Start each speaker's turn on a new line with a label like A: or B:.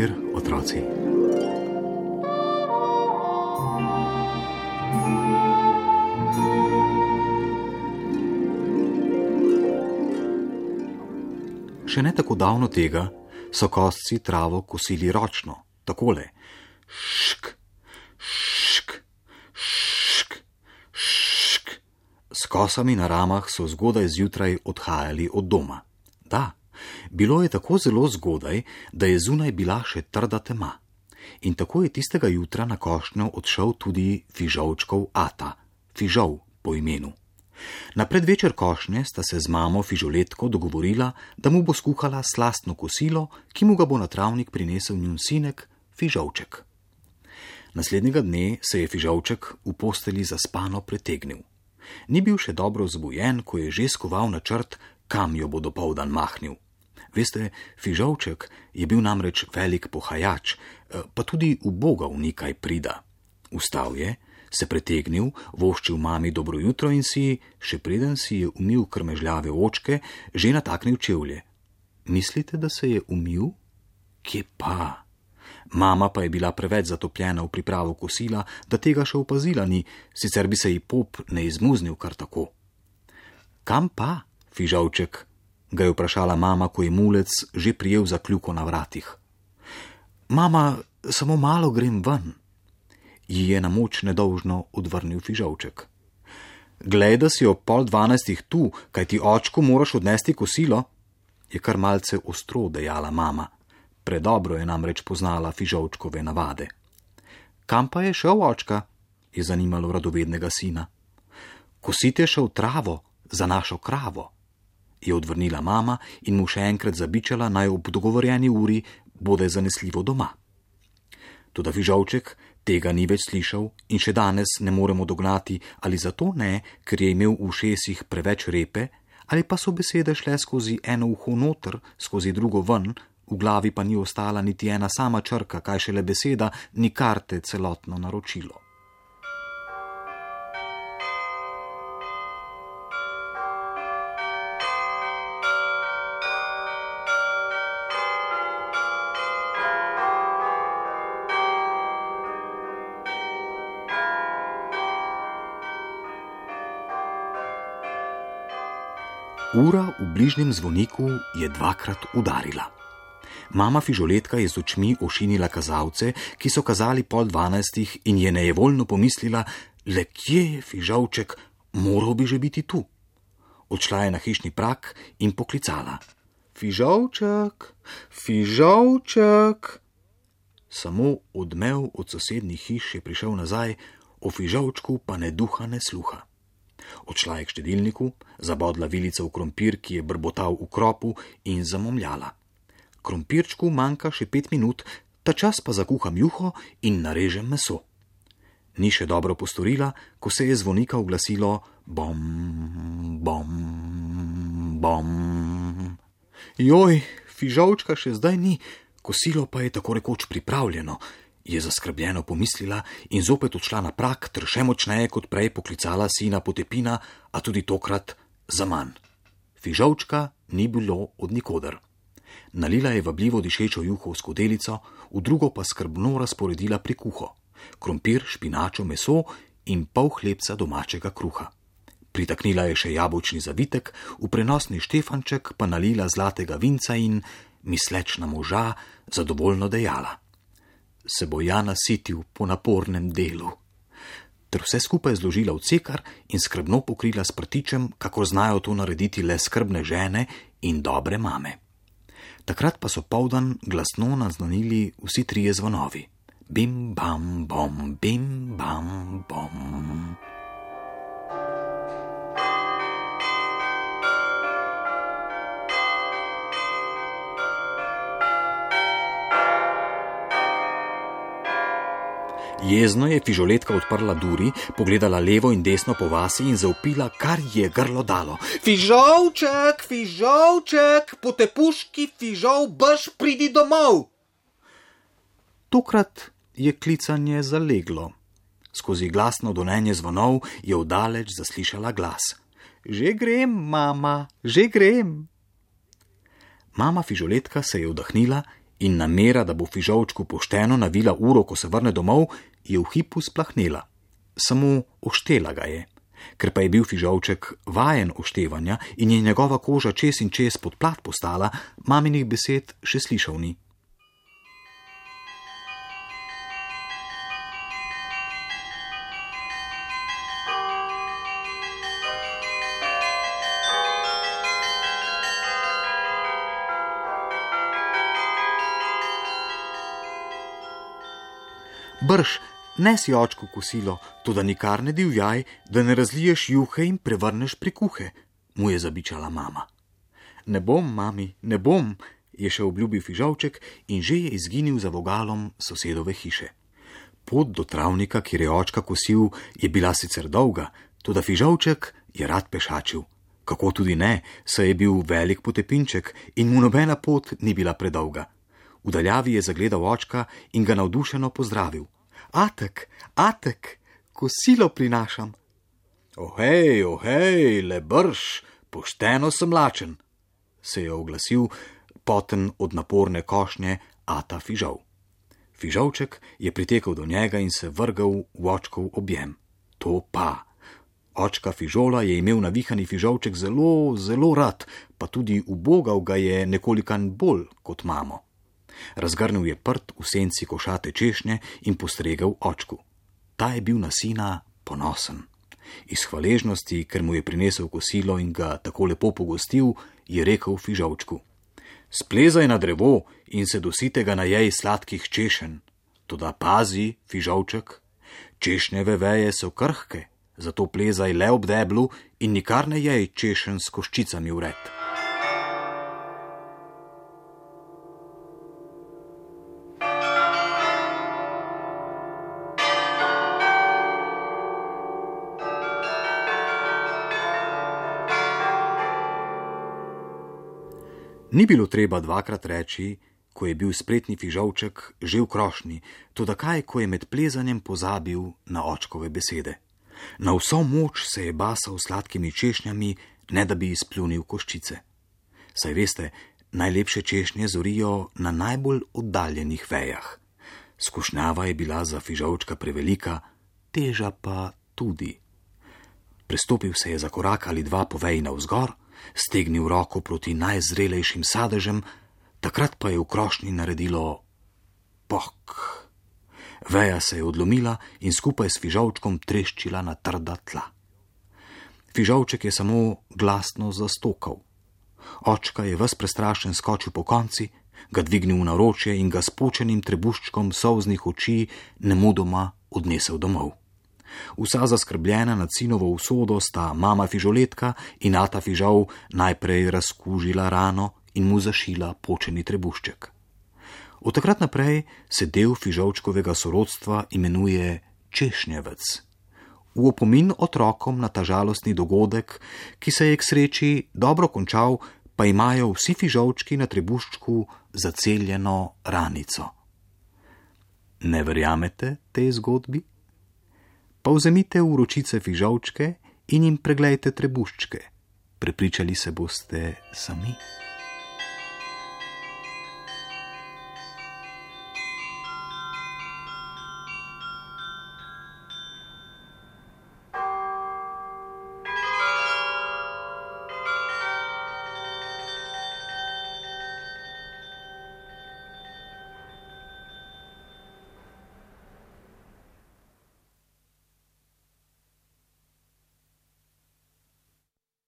A: večer, otroci. Še ne tako davno tega so kosci travo kosili ročno, takole. Šk, šk, šk, šk. S kosami na ramah so zgodaj zjutraj odhajali od doma. Da, bilo je tako zelo zgodaj, da je zunaj bila še trda tema. In tako je tistega jutra na košnjo odšel tudi Fižolčkov ata, Fižol po imenu. Na predvečer košnje sta se z mamo Fižoletko dogovorila, da mu bo skuhala slastno kosilo, ki mu ga bo na travnik prinesel njun sinek Fižolček. Naslednjega dne se je Fižolček v posteli zaspano pretegnil. Ni bil še dobro zbujen, ko je že skoval načrt, kam jo bo dopoldan mahnil. Veste, Fižolček je bil namreč velik pohajač, pa tudi ubogal nekaj prida. Vstal je, se pretegnil, voščil mami dobro jutro in si, še preden si je umil krmežljave očke, že nataknil čevlje. Mislite, da se je umil? Kje pa? Mama pa je bila preveč zatopljena v pripravo kosila, da tega še opazila ni, sicer bi se ji pop ne izmuznil kar tako. Kam pa, Fižolček? Ga je vprašala mama, ko je mulec že prijel za kljuko na vratih. Mama, samo malo grem ven, ji je na moč nedolžno odvrnil Fižolček. Glej, da si ob 11:30 tu, kaj ti očku moraš odnesti kosilo, je kar malce ostro dejala mama. Predobro je namreč poznala Fižolčkove navade. Kam pa je šel očka? Je zanimalo radovednega sina. Kosit je šel travo za našo kravo, je odvrnila mama in mu še enkrat zabičala, naj ob dogovorjeni uri bode zanesljivo doma. Toda Fižolček tega ni več slišal in še danes ne moremo dognati, ali zato ne, ker je imel v ušesih preveč repe, ali pa so besede šle skozi eno uho noter, skozi drugo ven, v glavi pa ni ostala niti ena sama črka, kaj šele beseda, ni karte celotno naročilo. Ura v bližnjem zvoniku je dvakrat udarila. Mama Fižoletka je z očmi ošinila kazalce, ki so kazali 11:30 in je nejevoljno pomislila, le kje je Fižolček, moral bi že biti tu. Odšla je na hišni prak in poklicala. Fižolček, Fižolček. Samo odmev od sosednjih hiš je prišel nazaj, o Fižolčku pa ne duha ne sluha. Odšla je k štedilniku, zabodla vilico v krompir, ki je brbotal v kropu, in zamomljala. Krompirčku manjka še 5 minut, ta čas pa zakuham juho in narežem meso. Ni še dobro postorila, ko se je zvonika oglasilo bom, bom, bom. Joj, Fižolčka še zdaj ni, kosilo pa je tako rekoč pripravljeno, je zaskrbljeno pomislila in zopet odšla na prak ter še močneje kot prej poklicala sina Potepina, a tudi tokrat zaman. Fižolčka ni bilo od nikoder. Nalila je vabljivo dišečo juho v skodelico, v drugo pa skrbno razporedila prikuho, krompir, špinačo, meso in pol hlebca domačega kruha. Pritaknila je še jabolčni zavitek, v prenosni štefanček pa nalila zlatega vinca in, misleč na moža, zadovoljno dejala. Se bo ja nasitil po napornem delu. Ter vse skupaj zložila v cekar in skrbno pokrila s prtičem, kako znajo to narediti le skrbne žene in dobre mame. Takrat pa so poldan glasno naznanili vsi trije zvonovi. Bim, bam, bom, bim, bam, bom. Jezno je Fižoletka odprla duri, pogledala levo in desno po vasi in zavpila, kar je grlo dalo. Fižolček, Fižolček, potepuški Fižol, brž pridi domov. Tokrat je klicanje zaleglo. Skozi glasno donenje zvonov je vdaleč zaslišala glas. Že grem, mama, že grem. Mama Fižoletka se je vdahnila In namera, da bo Fižolčku pošteno navila uro, ko se vrne domov, je v hipu splahnela. Samo oštela ga je. Ker pa je bil Fižolček vajen oštevanja in je njegova koža čez in čez pod plat postala, maminih besed še slišal ni. Brž, nesi očku kosilo, toda nikar ne divjaj, da ne razliješ juhe in prevrneš prikuhe, mu je zabičala mama. Ne bom, mami, ne bom, je še obljubil Fižolček in že je izginil za vogalom sosedove hiše. Pot do travnika, kjer je očka kosil, je bila sicer dolga, toda Fižolček je rad pešačil. Kako tudi ne, saj je bil velik potepinček in mu nobena pot ni bila predolga. V daljavi je zagledal očka in ga navdušeno pozdravil. Atek, Atek, kosilo prinašam. Ohej, le brž, pošteno sem lačen, se je oglasil, poten od naporne košnje ata Fižol. Fižolček je pritekel do njega in se vrgal v očkov objem. To pa. Očka Fižola je imel navihani Fižolček zelo, zelo rad, pa tudi ubogal ga je nekolikan bolj kot mamo. Razgrnil je prt v senci košate češnje in postregel očku. Ta je bil na sina ponosen. Iz hvaležnosti, ker mu je prinesel kosilo in ga tako lepo pogostil, je rekel Fižolčku. Splezaj na drevo in se do sitega najej sladkih češenj. Toda pazi, Fižolček, češnjeve veje so krhke, zato plezaj le ob deblu in nikar ne jej češenj s koščicami vred. Ni bilo treba dvakrat reči, ko je bil spretni Fižolček že v krošnji, toda kaj, ko je med plezanjem pozabil na očkove besede. Na vso moč se je basal sladkimi češnjami, ne da bi izpljunil koščice. Saj veste, najlepše češnje zorijo na najbolj oddaljenih vejah. Skušnjava je bila za Fižolčka prevelika, teža pa tudi. Prestopil se je za korak ali dva po veji navzgor, stegnil roko proti najzrelejšim sadežem, takrat pa je v krošnji naredilo pok. Veja se je odlomila in skupaj s Fižolčkom treščila na trda tla. Fižolček je samo glasno zastokal. Očka je ves prestrašen skočil po konci, ga dvignil v naročje in ga s počenim trebuščkom solznih oči nemudoma odnesel domov. Vsa zaskrbljena nad sinovo usodo sta mama Fižoletka in ata Fižol najprej razkužila rano in mu zašila počeni trebušček. Od takrat naprej se del Fižolčkovega sorodstva imenuje Češnjevec. V opomin otrokom na ta žalostni dogodek, ki se je k sreči dobro končal, pa imajo vsi Fižolčki na trebuščku zaceljeno ranico. Ne verjamete tej zgodbi? Pa vzemite v ročice Fižolčke in jim preglejte trebuščke. Prepričali se boste sami.